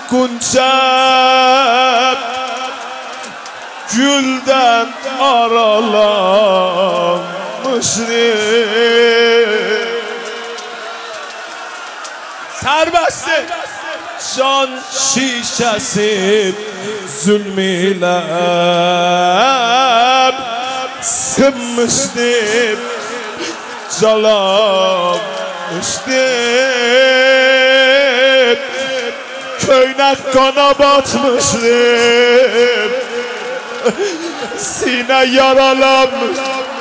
Gunçab gülden aralanmışdır. Serbesttir can şişesi zulmüyle sınmıştır, calanmıştır. Köynek kana batmıştır, sine yaralanmış.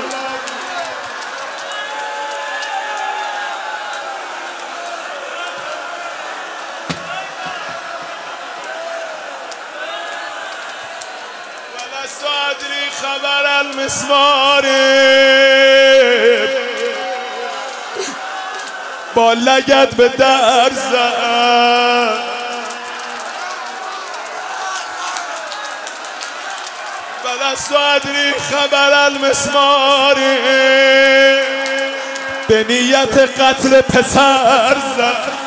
صادری خبر المسمار با لگد به در زد و صادری خبر المسمار به نیت قتل پسر زد.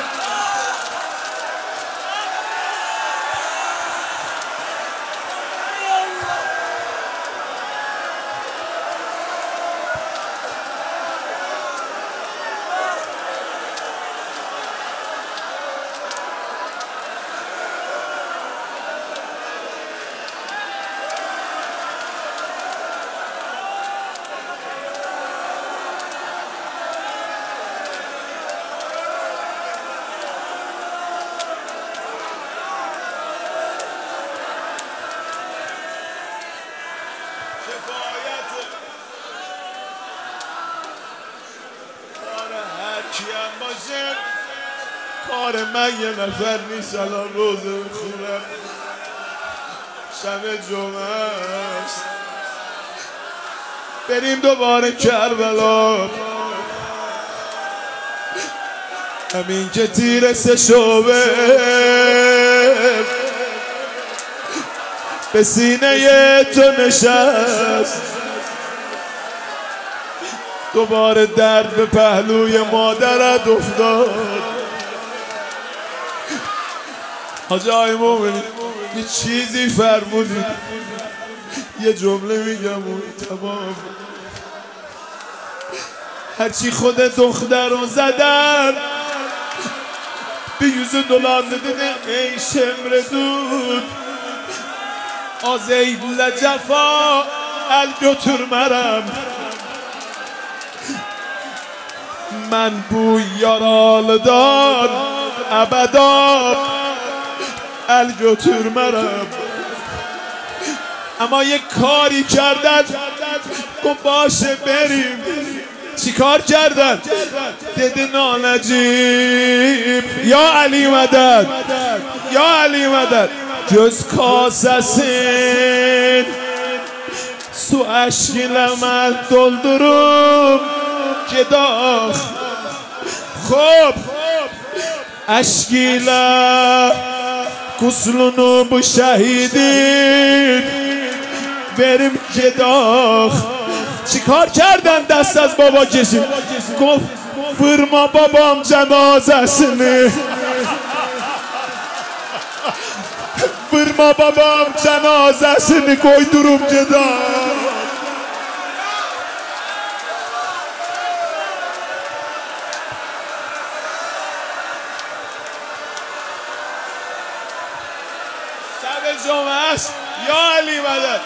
کار من یه نفر نیست، الان روزه میخونم، شب جمعه است، بریم دوباره کربلا. همین که تیر سه شعبه به سینه تو نشست، دوباره درد به پهلوی مادرت افتاد. حاج آقای مومنی یه چیزی فرمودی، یه جمله میگم و تمام. هرچی خود دختر رو زدن به yüzü dolandı dedi ey şemredud az eyle cefa el götürmerem. من bu yaralıdan ابدا el götürmerem. اما یک کاری کردن گفت باشه بریم. چی کار کردن؟ dedi نانجیب یا علی مدد یا علی مدد göz kasesin su aşkıyla من doldurum gedax. خب aşkıyla kuslunu bu şehidin verim gedax. چیکار کردن دست از بابا کشید؟ گفت فرما بابام جنازه‌سini فرما بابام جنازه‌sini koydurum gedax. شب جمعه است یا علی مدد.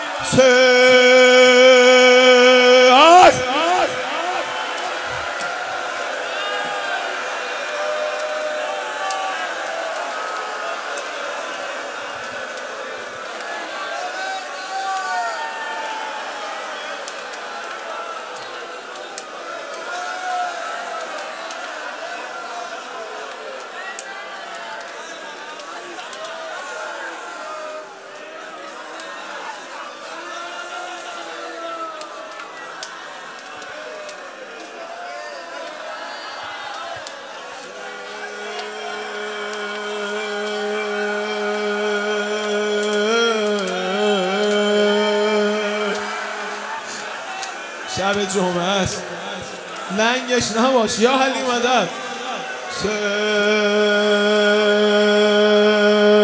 شب جمعه است لنگش نباش یا علی مدد.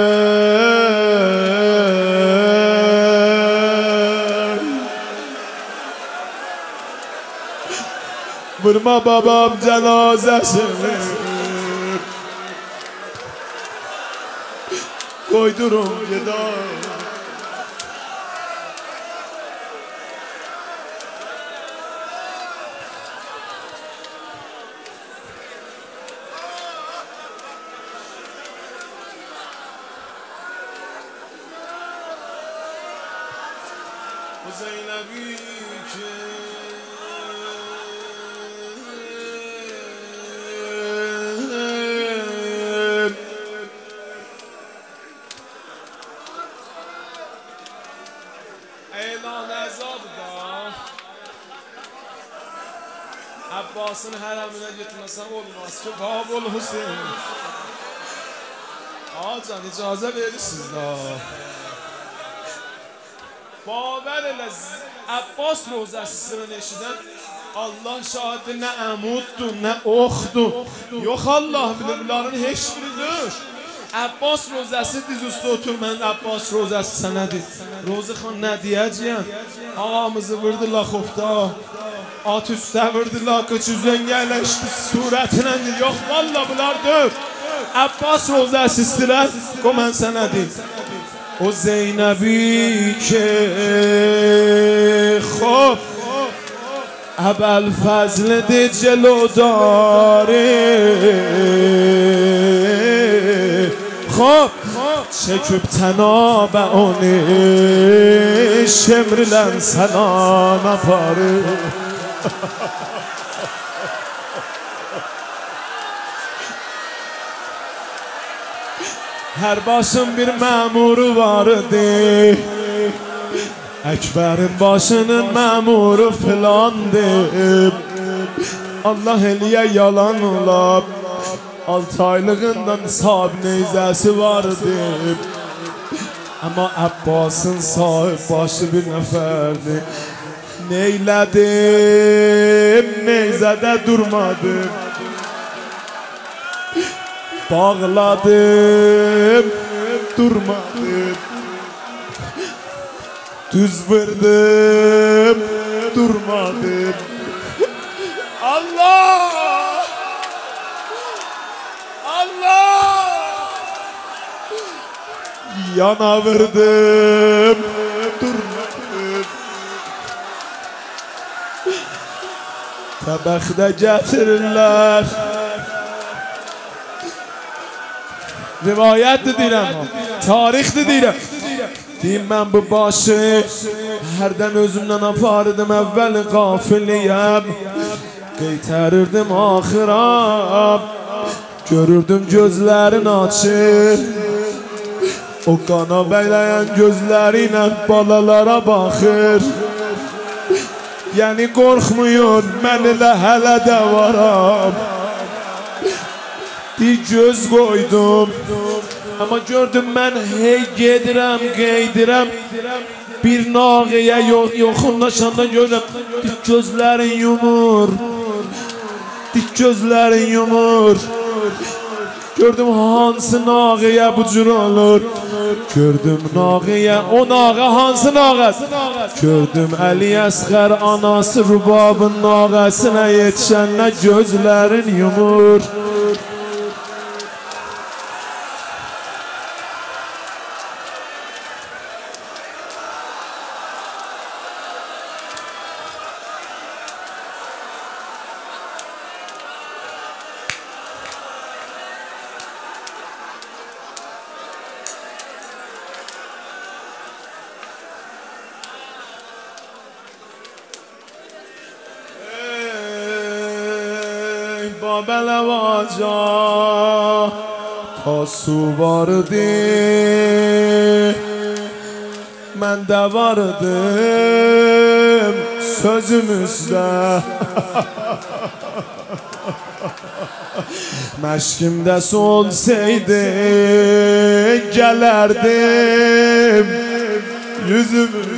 vurma babam cenazesini, koydurum gedar. Zeynep'i ki elan ezadı da Abbas'ın heremine gitmesen olmaz ki Babul Hüseyin. Ağacan icazə verirsiniz da. Baver elə Abbas rozəsini eşidən Allah şahidi nə əmuddur, nə oxdur. Yox Allah bilir, bunların heç biridir. Abbas rozəsi diz üstə otur, mən Abbas rozəsi sənədir. Rozi xan nə deyəcəyəm? Ağamızı vurdu laxofda, at üstə vurdu laxıç üzən gələşdi surətinə. Yox valla bunlardır. Abbas rozəsi istirər, o mən sənədir. O Zeynep'i که خب ابوالفضل ده جلو داره خب çekip تناب onu şemrilen selam yaparı. Her başın bir memuru vardı, Ekber'in başının memuru filandı. Allah eliye yalan olab 6 aylığından sahib neyzesi vardı. Ama Abbas'ın sahib başı bir neferdi. Neyledim, neyzede durmadım. Bağladım, durmadım. Düz vurdum, durmadım. Allah! Allah! Yana vurdum, durmadım. Tabakda getirirler. Rivayet deyirəm, tarix deyirəm. Deyim mən bu başı hərdən özümdən apardım əvvəl qafiliyəm. Qeytərirdim axıram, görürdüm gözlərin açır. O qana bəyləyən gözləri ilə balalara baxır. Yəni qorxmuyor, mən elə hələ də varam. Bir göz koydum ama gördüm ben hey gedirəm, qeydirəm. Bir nağıya yoxunlaşanda görürəm dik gözlərin yumur, dik gözlərin yumur. Gördüm hansı nağıya bu cür olur. Gördüm nağıya, o nağı hansı nağı? Gördüm Əli Əsqər anası Rubabın nağəsine yetişənlə gözlərin yumur. Belevaca ta su vardı, mən də vardım sözümüzdə. Məşqimdə solsaydı gələrdim yüzümüz.